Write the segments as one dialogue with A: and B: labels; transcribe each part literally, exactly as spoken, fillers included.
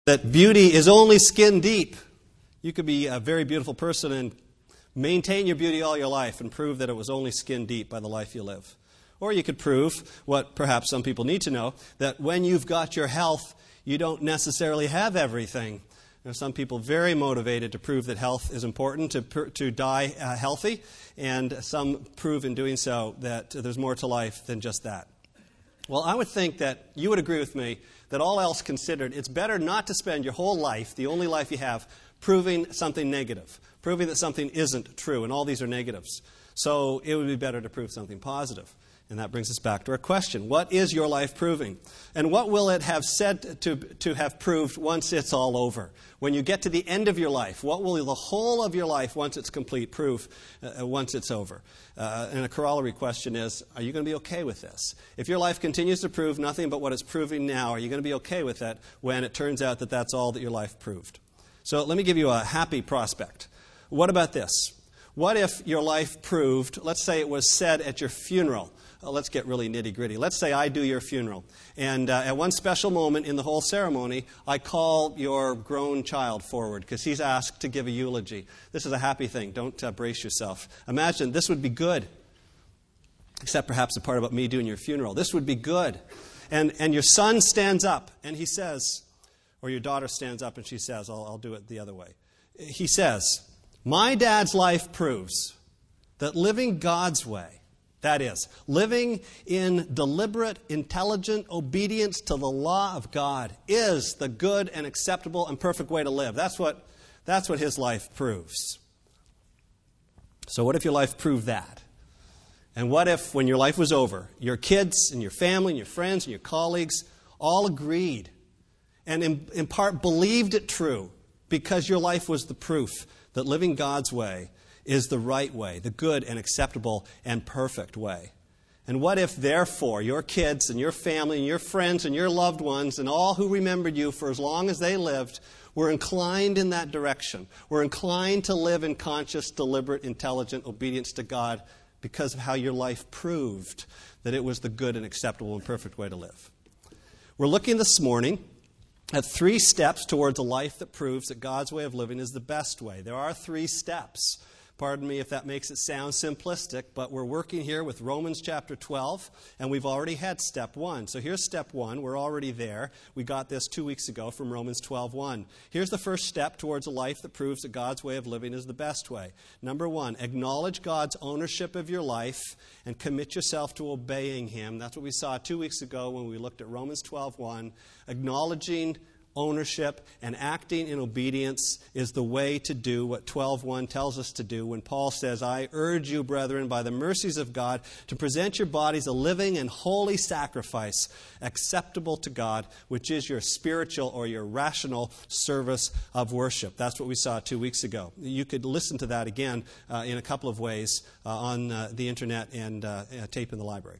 A: that beauty is only skin deep. You could be a very beautiful person and maintain your beauty all your life and prove that it was only skin deep by the life you live. Or you could prove what perhaps some people need to know, that when you've got your health, you don't necessarily have everything. There are some people very motivated to prove that health is important, to to die uh, healthy, and some prove in doing so that there's more to life than just that. Well, I would think that you would agree with me that all else considered, it's better not to spend your whole life, the only life you have, proving something negative, proving that something isn't true, and all these are negatives. So it would be better to prove something positive. And that brings us back to our question. What is your life proving? And what will it have said to, to have proved once it's all over? When you get to the end of your life, what will the whole of your life, once it's complete, prove uh, once it's over? Uh, and a corollary question is, are you going to be okay with this? If your life continues to prove nothing but what it's proving now, are you going to be okay with that when it turns out that that's all that your life proved? So let me give you a happy prospect. What about this? What if your life proved, let's say it was said at your funeral. Uh, let's get really nitty-gritty. Let's say I do your funeral. And uh, at one special moment in the whole ceremony, I call your grown child forward because he's asked to give a eulogy. This is a happy thing. Don't uh, brace yourself. Imagine this would be good. Except perhaps the part about me doing your funeral. This would be good. And, and your son stands up and he says, or your daughter stands up and she says, I'll, I'll do it the other way. He says, my dad's life proves that living God's way, that is, living in deliberate, intelligent obedience to the law of God is the good and acceptable and perfect way to live. That's what, that's what his life proves. So what if your life proved that? And what if, when your life was over, your kids and your family and your friends and your colleagues all agreed and in, in part believed it true because your life was the proof that living God's way is the right way, the good and acceptable and perfect way. And what if, therefore, your kids and your family and your friends and your loved ones and all who remembered you for as long as they lived were inclined in that direction, were inclined to live in conscious, deliberate, intelligent obedience to God because of how your life proved that it was the good and acceptable and perfect way to live? We're looking this morning at three steps towards a life that proves that God's way of living is the best way. There are three steps. Pardon me if that makes it sound simplistic, but we're working here with Romans chapter twelve, and we've already had step one. So here's step one. We're already there. We got this two weeks ago from Romans twelve one. Here's the first step towards a life that proves that God's way of living is the best way. Number one, acknowledge God's ownership of your life and commit yourself to obeying Him. That's what we saw two weeks ago when we looked at Romans twelve one. Acknowledging ownership and acting in obedience is the way to do what twelve one tells us to do when Paul says, I urge you, brethren, by the mercies of God, to present your bodies a living and holy sacrifice acceptable to God, which is your spiritual or your rational service of worship. That's what we saw two weeks ago. You could listen to that again uh, in a couple of ways uh, on uh, the internet and uh, a tape in the library.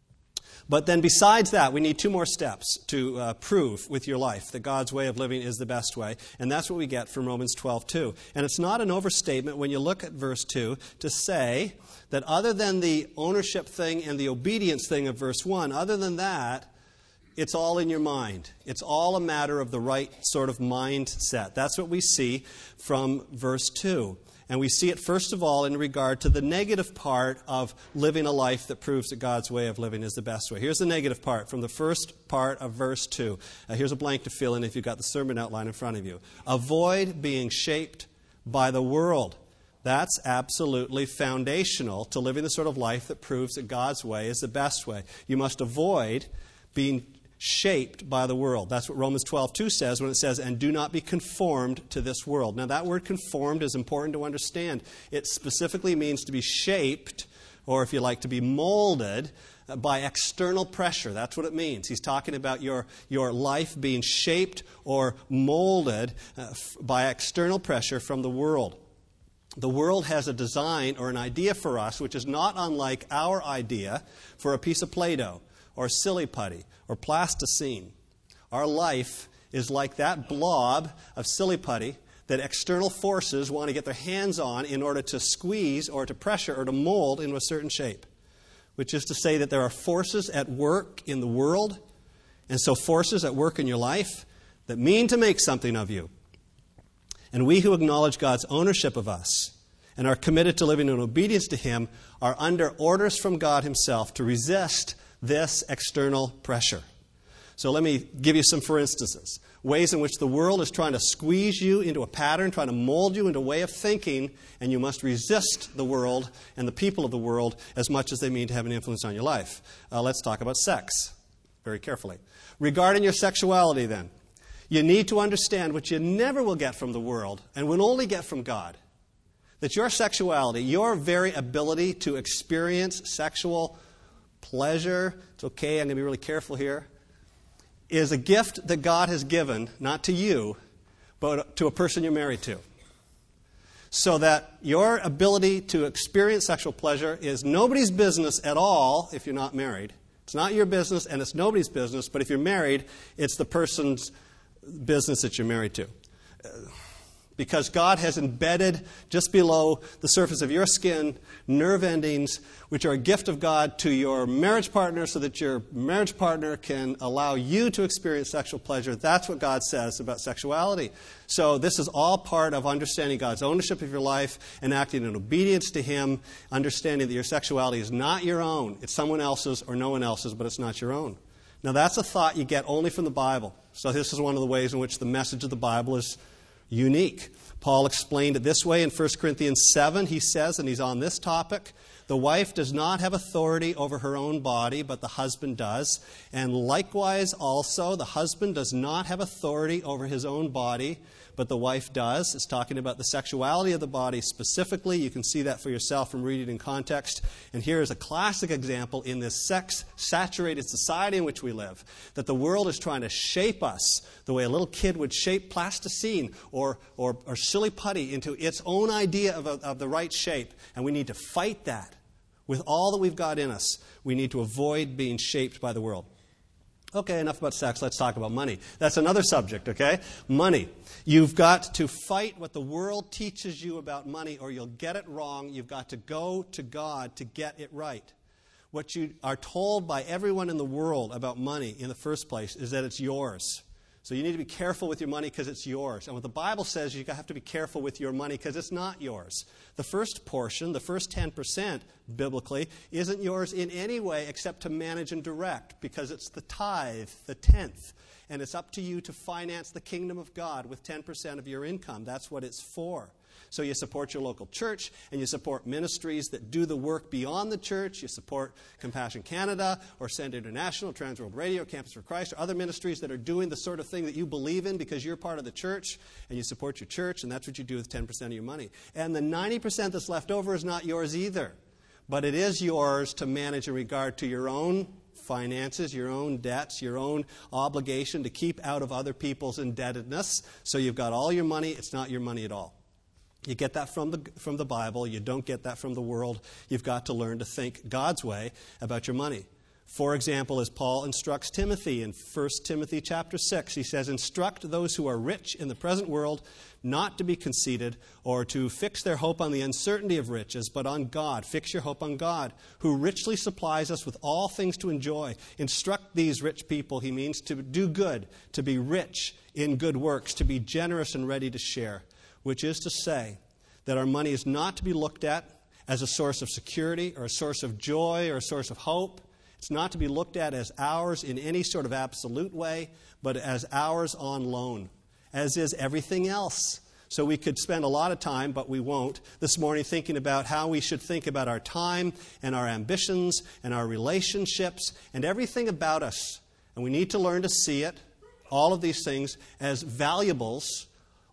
A: But then besides that, we need two more steps to uh, prove with your life that God's way of living is the best way. And that's what we get from Romans twelve two. And it's not an overstatement when you look at verse two to say that other than the ownership thing and the obedience thing of verse one, other than that, it's all in your mind. It's all a matter of the right sort of mindset. That's what we see from verse two. And we see it, first of all, in regard to the negative part of living a life that proves that God's way of living is the best way. Here's the negative part from the first part of verse two. Uh, here's a blank to fill in if you've got the sermon outline in front of you. Avoid being shaped by the world. That's absolutely foundational to living the sort of life that proves that God's way is the best way. You must avoid being shaped by the world. That's what Romans twelve two says when it says, and do not be conformed to this world. Now that word conformed is important to understand. It specifically means to be shaped, or if you like, to be molded by external pressure. That's what it means. He's talking about your, your life being shaped or molded uh, f- by external pressure from the world. The world has a design or an idea for us which is not unlike our idea for a piece of Play-Doh or silly putty, or plasticine. Our life is like that blob of silly putty that external forces want to get their hands on in order to squeeze or to pressure or to mold into a certain shape. Which is to say that there are forces at work in the world, and so forces at work in your life that mean to make something of you. And we who acknowledge God's ownership of us and are committed to living in obedience to Him are under orders from God Himself to resist this external pressure. So let me give you some for instances. Ways in which the world is trying to squeeze you into a pattern, trying to mold you into a way of thinking, and you must resist the world and the people of the world as much as they mean to have an influence on your life. Uh, let's talk about sex very carefully. Regarding your sexuality, then, you need to understand what you never will get from the world and will only get from God. That your sexuality, your very ability to experience sexual pleasure, it's okay, I'm going to be really careful here, is a gift that God has given, not to you, but to a person you're married to. So that your ability to experience sexual pleasure is nobody's business at all if you're not married. It's not your business and it's nobody's business, but if you're married, it's the person's business that you're married to. Because God has embedded just below the surface of your skin nerve endings, which are a gift of God to your marriage partner so that your marriage partner can allow you to experience sexual pleasure. That's what God says about sexuality. So this is all part of understanding God's ownership of your life and acting in obedience to Him, understanding that your sexuality is not your own. It's someone else's or no one else's, but it's not your own. Now that's a thought you get only from the Bible. So this is one of the ways in which the message of the Bible is unique. Paul explained it this way in First Corinthians seven. He says, and he's on this topic, the wife does not have authority over her own body, but the husband does. And likewise also, the husband does not have authority over his own body, but the wife does. It's talking about the sexuality of the body specifically. You can see that for yourself from reading in context. And here is a classic example in this sex-saturated society in which we live, that the world is trying to shape us the way a little kid would shape plasticine or, or, or silly putty into its own idea of, a, of the right shape. And we need to fight that with all that we've got in us. We need to avoid being shaped by the world. Okay, enough about sex. Let's talk about money. That's another subject, okay? Money. You've got to fight what the world teaches you about money or you'll get it wrong. You've got to go to God to get it right. What you are told by everyone in the world about money in the first place is that it's yours. So you need to be careful with your money because it's yours. And what the Bible says, you have to be careful with your money because it's not yours. The first portion, the first ten percent, biblically, isn't yours in any way except to manage and direct because it's the tithe, the tenth. And it's up to you to finance the kingdom of God with ten percent of your income. That's what it's for. So you support your local church, and you support ministries that do the work beyond the church. You support Compassion Canada, or Send International, Transworld Radio, Campus for Christ, or other ministries that are doing the sort of thing that you believe in because you're part of the church, and you support your church, and that's what you do with ten percent of your money. And the ninety percent that's left over is not yours either, but it is yours to manage in regard to your own finances, your own debts, your own obligation to keep out of other people's indebtedness. So you've got all your money. It's not your money at all. You get that from the from the Bible. You don't get that from the world. You've got to learn to think God's way about your money. For example, as Paul instructs Timothy in First Timothy chapter six, he says, instruct those who are rich in the present world not to be conceited or to fix their hope on the uncertainty of riches, but on God. Fix your hope on God, who richly supplies us with all things to enjoy. Instruct these rich people, he means, to do good, to be rich in good works, to be generous and ready to share. Which is to say that our money is not to be looked at as a source of security or a source of joy or a source of hope. It's not to be looked at as ours in any sort of absolute way, but as ours on loan, as is everything else. So we could spend a lot of time, but we won't, this morning thinking about how we should think about our time and our ambitions and our relationships and everything about us. And we need to learn to see it, all of these things, as valuables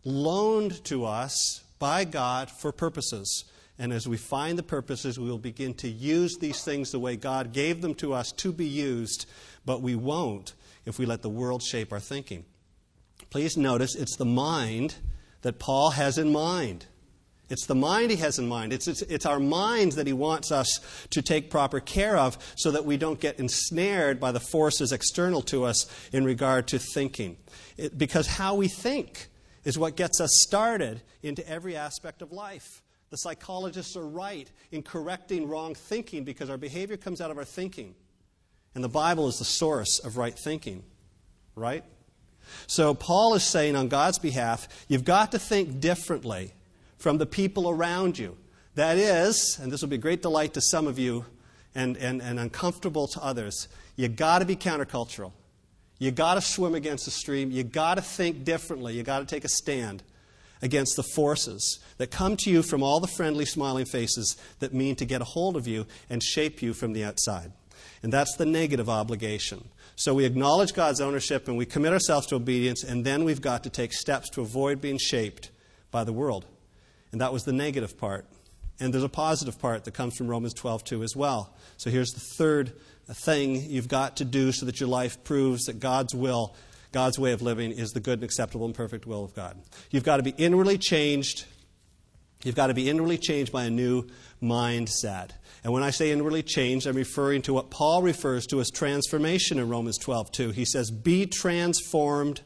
A: loaned to us by God for purposes. And as we find the purposes, we will begin to use these things the way God gave them to us to be used, but we won't if we let the world shape our thinking. Please notice it's the mind that Paul has in mind. It's the mind he has in mind. It's, it's, it's our minds that he wants us to take proper care of so that we don't get ensnared by the forces external to us in regard to thinking. It, because how we think is what gets us started into every aspect of life. The psychologists are right in correcting wrong thinking because our behavior comes out of our thinking. And the Bible is the source of right thinking. Right? So Paul is saying on God's behalf, you've got to think differently from the people around you. That is, and this will be a great delight to some of you and, and, and uncomfortable to others, you've got to be countercultural. You've got to swim against the stream. You've got to think differently. You've got to take a stand against the forces that come to you from all the friendly, smiling faces that mean to get a hold of you and shape you from the outside. And that's the negative obligation. So we acknowledge God's ownership and we commit ourselves to obedience, and then we've got to take steps to avoid being shaped by the world. And that was the negative part. And there's a positive part that comes from Romans twelve two as well. So here's the third thing you've got to do so that your life proves that God's will, God's way of living is the good and acceptable and perfect will of God. You've got to be inwardly changed. You've got to be inwardly changed by a new mindset. And when I say inwardly changed, I'm referring to what Paul refers to as transformation in Romans twelve two. He says, be transformed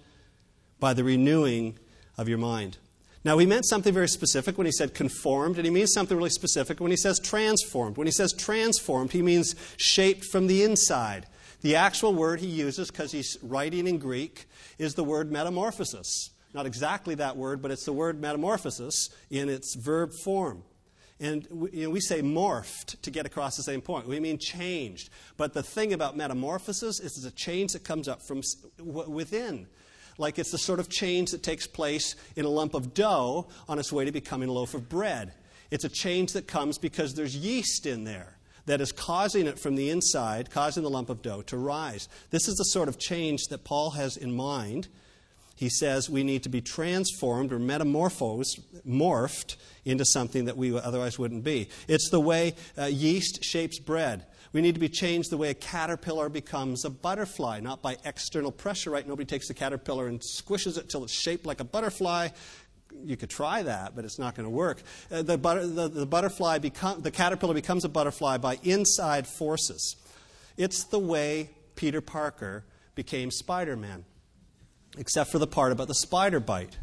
A: by the renewing of your mind. Now, he meant something very specific when he said conformed, and he means something really specific when he says transformed. When he says transformed, he means shaped from the inside. The actual word he uses, because he's writing in Greek, is the word metamorphosis. Not exactly that word, but it's the word metamorphosis in its verb form. And we, you know, we say morphed to get across the same point. We mean changed. But the thing about metamorphosis is it's a change that comes up from within. Like it's the sort of change that takes place in a lump of dough on its way to becoming a loaf of bread. It's a change that comes because there's yeast in there that is causing it from the inside, causing the lump of dough to rise. This is the sort of change that Paul has in mind. He says we need to be transformed or metamorphosed, morphed into something that we otherwise wouldn't be. It's the way uh, yeast shapes bread. We need to be changed the way a caterpillar becomes a butterfly, not by external pressure, right? Nobody takes the caterpillar and squishes it till it's shaped like a butterfly. You could try that, but it's not going to work. Uh, the, butter, the, the butterfly become, the caterpillar becomes a butterfly by inside forces. It's the way Peter Parker became Spider-Man, except for the part about the spider bite.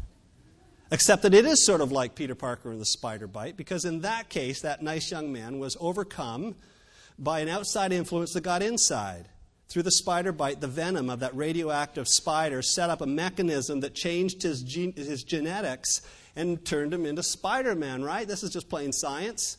A: Except that it is sort of like Peter Parker and the spider bite, because in that case, that nice young man was overcome by an outside influence that got inside. Through the spider bite, the venom of that radioactive spider set up a mechanism that changed his, gen- his genetics and turned him into Spider-Man, right? This is just plain science.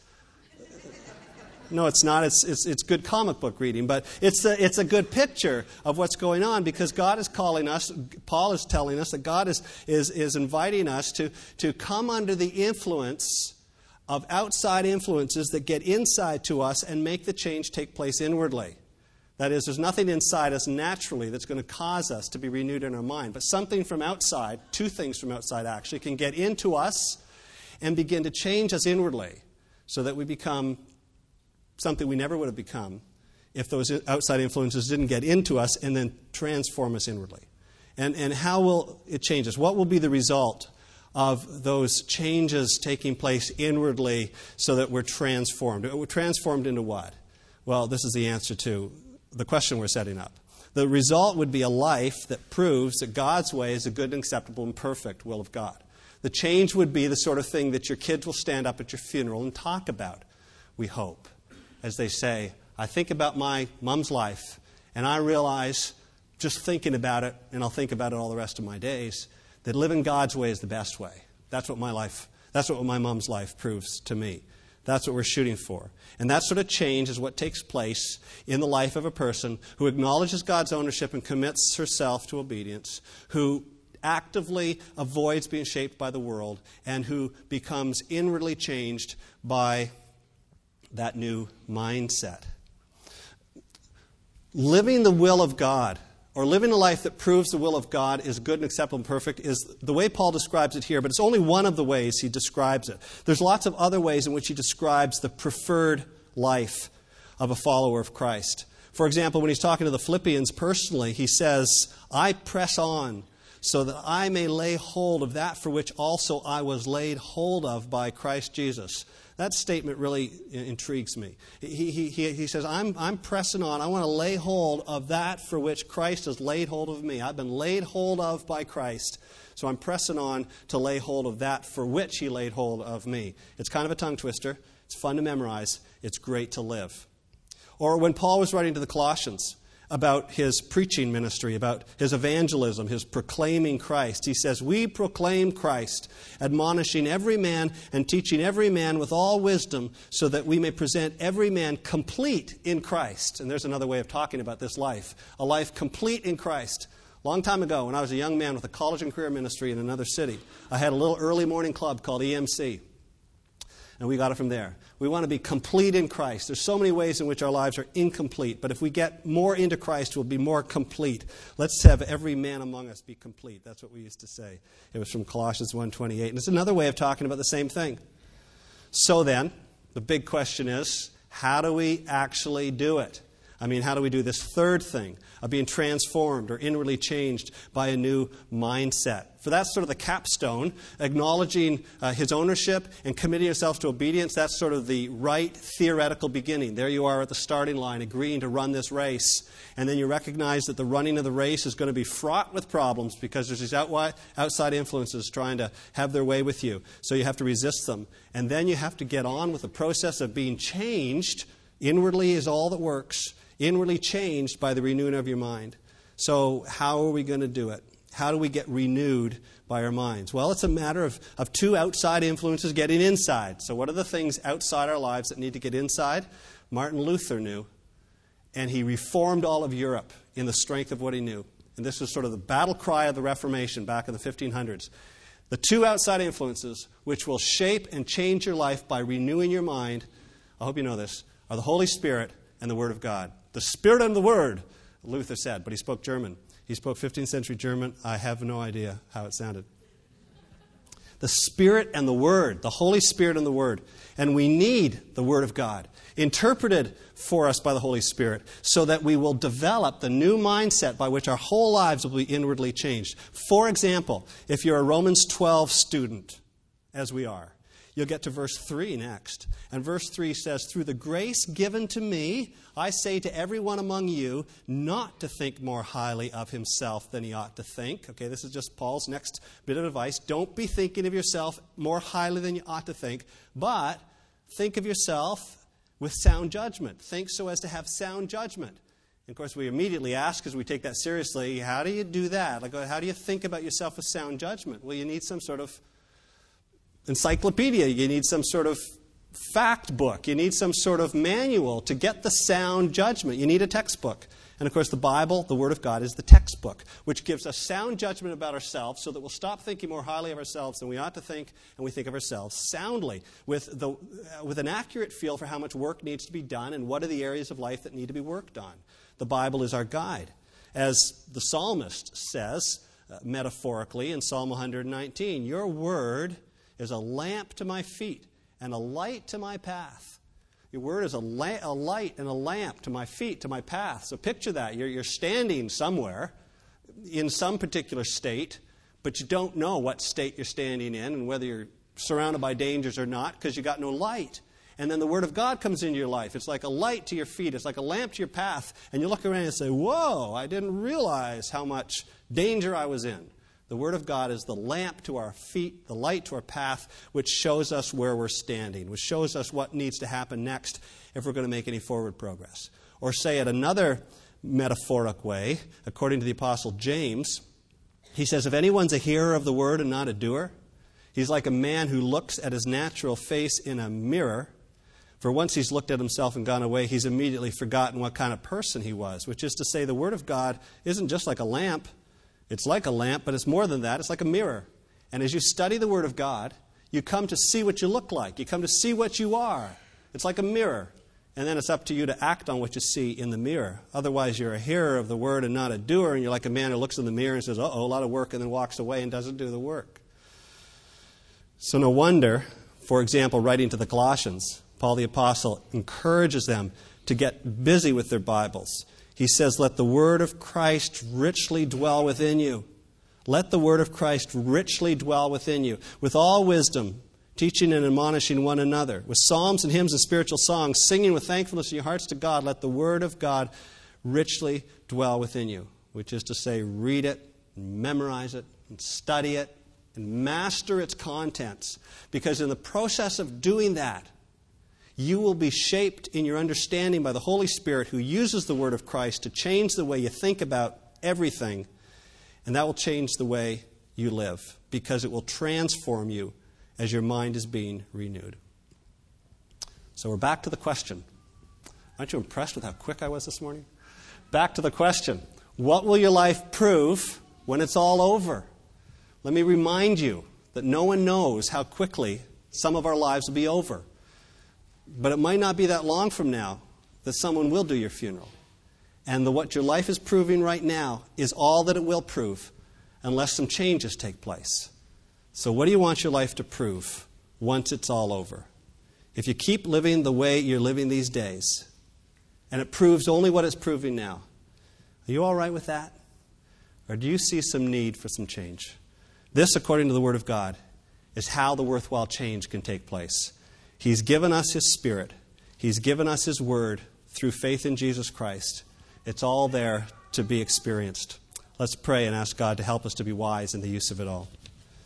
A: No, it's not. It's, it's, it's good comic book reading, but it's a, it's a good picture of what's going on because God is calling us, Paul is telling us that God is, is, is inviting us to, to come under the influence of outside influences that get inside to us and make the change take place inwardly. That is, there's nothing inside us naturally that's going to cause us to be renewed in our mind. But something from outside, two things from outside actually, can get into us and begin to change us inwardly so that we become something we never would have become if those outside influences didn't get into us and then transform us inwardly. And, and how will it change us? What will be the result of those changes taking place inwardly so that we're transformed? We're transformed into what? Well, this is the answer to the question we're setting up. The result would be a life that proves that God's way is a good and acceptable and perfect will of God. The change would be the sort of thing that your kids will stand up at your funeral and talk about, we hope. As they say, I think about my mom's life, and I realize, just thinking about it, and I'll think about it all the rest of my days, that living God's way is the best way. That's what my life, that's what my mom's life proves to me. That's what we're shooting for. And that sort of change is what takes place in the life of a person who acknowledges God's ownership and commits herself to obedience, who actively avoids being shaped by the world, and who becomes inwardly changed by that new mindset. Living the will of God, or living a life that proves the will of God is good and acceptable and perfect, is the way Paul describes it here, but it's only one of the ways he describes it. There's lots of other ways in which he describes the preferred life of a follower of Christ. For example, when he's talking to the Philippians personally, he says, I press on so that I may lay hold of that for which also I was laid hold of by Christ Jesus. That statement really intrigues me. He, he, he, he says, I'm, I'm pressing on. I want to lay hold of that for which Christ has laid hold of me. I've been laid hold of by Christ. So I'm pressing on to lay hold of that for which he laid hold of me. It's kind of a tongue twister. It's fun to memorize. It's great to live. Or when Paul was writing to the Colossians, about his preaching ministry, about his evangelism, his proclaiming Christ. He says, "We proclaim Christ, admonishing every man and teaching every man with all wisdom, so that we may present every man complete in Christ." And there's another way of talking about this life, a life complete in Christ. Long time ago, when I was a young man with a college and career ministry in another city, I had a little early morning club called E M C. And we got it from there. We want to be complete in Christ. There's so many ways in which our lives are incomplete. But if we get more into Christ, we'll be more complete. Let's have every man among us be complete. That's what we used to say. It was from Colossians one twenty-eight. And it's another way of talking about the same thing. So then, the big question is, how do we actually do it? I mean, how do we do this third thing of being transformed or inwardly changed by a new mindset? For that's sort of the capstone, acknowledging uh, his ownership and committing yourself to obedience. That's sort of the right theoretical beginning. There you are at the starting line, agreeing to run this race. And then you recognize that the running of the race is going to be fraught with problems because there's these outside influences trying to have their way with you. So you have to resist them. And then you have to get on with the process of being changed. Inwardly is all that works. Inwardly changed by the renewing of your mind. So how are we going to do it? How do we get renewed by our minds? Well, it's a matter of, of two outside influences getting inside. So what are the things outside our lives that need to get inside? Martin Luther knew, and he reformed all of Europe in the strength of what he knew. And this was sort of the battle cry of the Reformation back in the fifteen hundreds. The two outside influences which will shape and change your life by renewing your mind, I hope you know this, are the Holy Spirit and the Word of God. The Spirit and the Word, Luther said, but he spoke German. He spoke fifteenth century German. I have no idea how it sounded. The Spirit and the Word, the Holy Spirit and the Word. And we need the Word of God, interpreted for us by the Holy Spirit, so that we will develop the new mindset by which our whole lives will be inwardly changed. For example, if you're a Romans twelve student, as we are, you'll get to verse three next. And verse three says, "Through the grace given to me, I say to everyone among you not to think more highly of himself than he ought to think." Okay, this is just Paul's next bit of advice. Don't be thinking of yourself more highly than you ought to think, but think of yourself with sound judgment. Think so as to have sound judgment. And of course, we immediately ask, as we take that seriously, how do you do that? Like, how do you think about yourself with sound judgment? Well, you need some sort of encyclopedia. You need some sort of fact book. You need some sort of manual to get the sound judgment. You need a textbook. And of course, the Bible, the Word of God, is the textbook, which gives us sound judgment about ourselves so that we'll stop thinking more highly of ourselves than we ought to think, and we think of ourselves soundly, with, the, uh, with an accurate feel for how much work needs to be done and what are the areas of life that need to be worked on. The Bible is our guide. As the psalmist says, uh, metaphorically, in Psalm one nineteen, "Your word is a lamp to my feet and a light to my path." Your word is a, la- a light and a lamp to my feet, to my path. So picture that. You're, you're standing somewhere in some particular state, but you don't know what state you're standing in and whether you're surrounded by dangers or not because you got no light. And then the Word of God comes into your life. It's like a light to your feet. It's like a lamp to your path. And you look around and say, whoa, I didn't realize how much danger I was in. The Word of God is the lamp to our feet, the light to our path, which shows us where we're standing, which shows us what needs to happen next if we're going to make any forward progress. Or say it another metaphoric way, according to the Apostle James, he says, if anyone's a hearer of the Word and not a doer, he's like a man who looks at his natural face in a mirror. For once he's looked at himself and gone away, he's immediately forgotten what kind of person he was, which is to say the Word of God isn't just like a lamp. It's like a lamp, but it's more than that. It's like a mirror. And as you study the Word of God, you come to see what you look like. You come to see what you are. It's like a mirror. And then it's up to you to act on what you see in the mirror. Otherwise, you're a hearer of the Word and not a doer, and you're like a man who looks in the mirror and says, uh-oh, a lot of work, and then walks away and doesn't do the work. So no wonder, for example, writing to the Colossians, Paul the Apostle encourages them to get busy with their Bibles. He says, let the word of Christ richly dwell within you. Let the word of Christ richly dwell within you, with all wisdom, teaching and admonishing one another, with psalms and hymns and spiritual songs, singing with thankfulness in your hearts to God. Let the word of God richly dwell within you, which is to say, read it, and memorize it, and study it, and master its contents. Because in the process of doing that, You will be shaped in your understanding by the Holy Spirit, who uses the word of Christ to change the way you think about everything. And that will change the way you live, because it will transform you as your mind is being renewed. So we're back to the question. Aren't you impressed with how quick I was this morning? Back to the question. What will your life prove when it's all over? Let me remind you that no one knows how quickly some of our lives will be over. But it might not be that long from now that someone will do your funeral. And the, what your life is proving right now is all that it will prove unless some changes take place. So what do you want your life to prove once it's all over? If you keep living the way you're living these days, and it proves only what it's proving now, are you all right with that? Or do you see some need for some change? This, according to the Word of God, is how the worthwhile change can take place. He's given us His Spirit. He's given us His Word through faith in Jesus Christ. It's all there to be experienced. Let's pray and ask God to help us to be wise in the use of it all.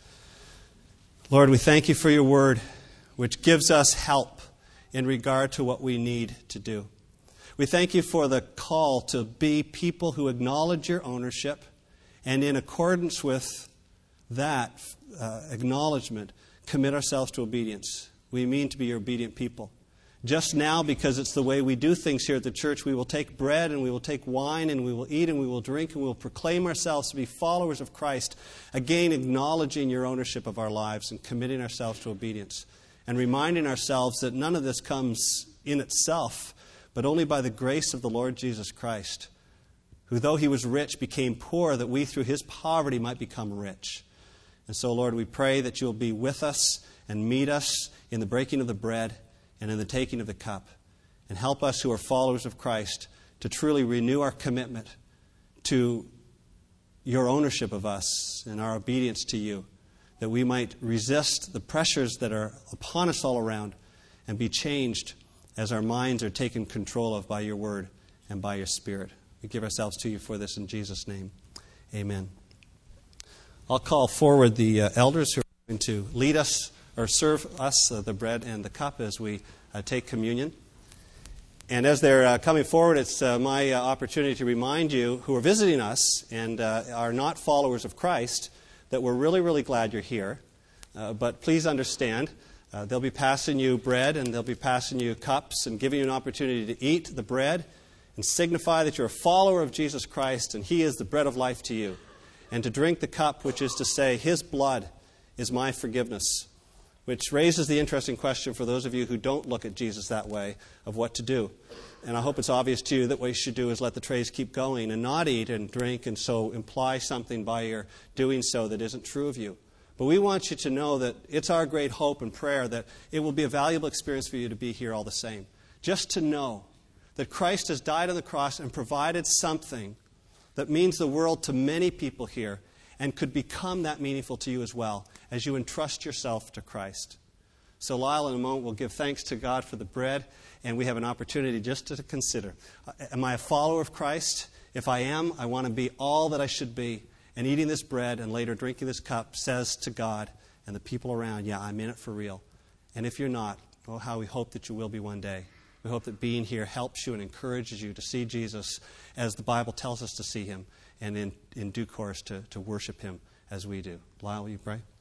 A: Lord, we thank You for Your Word, which gives us help in regard to what we need to do. We thank You for the call to be people who acknowledge Your ownership, and in accordance with that uh, acknowledgement, commit ourselves to obedience. We mean to be Your obedient people. Just now, because it's the way we do things here at the church, we will take bread and we will take wine and we will eat and we will drink and we will proclaim ourselves to be followers of Christ, again acknowledging Your ownership of our lives and committing ourselves to obedience, and reminding ourselves that none of this comes in itself, but only by the grace of the Lord Jesus Christ, who, though He was rich, became poor, that we through His poverty might become rich. And so, Lord, we pray that You'll be with us and meet us in the breaking of the bread and in the taking of the cup. And help us who are followers of Christ to truly renew our commitment to Your ownership of us and our obedience to You, that we might resist the pressures that are upon us all around and be changed as our minds are taken control of by Your Word and by Your Spirit. We give ourselves to You for this in Jesus' name. Amen. I'll call forward the uh, elders who are going to lead us or serve us uh, the bread and the cup as we uh, take communion. And as they're uh, coming forward, it's uh, my uh, opportunity to remind you who are visiting us and uh, are not followers of Christ that we're really, really glad you're here. Uh, but please understand, uh, they'll be passing you bread and they'll be passing you cups and giving you an opportunity to eat the bread and signify that you're a follower of Jesus Christ and He is the bread of life to you. And to drink the cup, which is to say, His blood is my forgiveness, which raises the interesting question for those of you who don't look at Jesus that way of what to do. And I hope it's obvious to you that what you should do is let the trays keep going and not eat and drink and so imply something by your doing so that isn't true of you. But we want you to know that it's our great hope and prayer that it will be a valuable experience for you to be here all the same. Just to know that Christ has died on the cross and provided something that means the world to many people here and could become that meaningful to you as well as you entrust yourself to Christ. So Lyle, in a moment, will give thanks to God for the bread, and we have an opportunity just to consider, am I a follower of Christ? If I am, I want to be all that I should be. And eating this bread and later drinking this cup says to God and the people around, yeah, I'm in it for real. And if you're not, well, how we hope that you will be one day. We hope that being here helps you and encourages you to see Jesus as the Bible tells us to see Him, and in, in due course to, to worship Him as we do. Lyle, will you pray?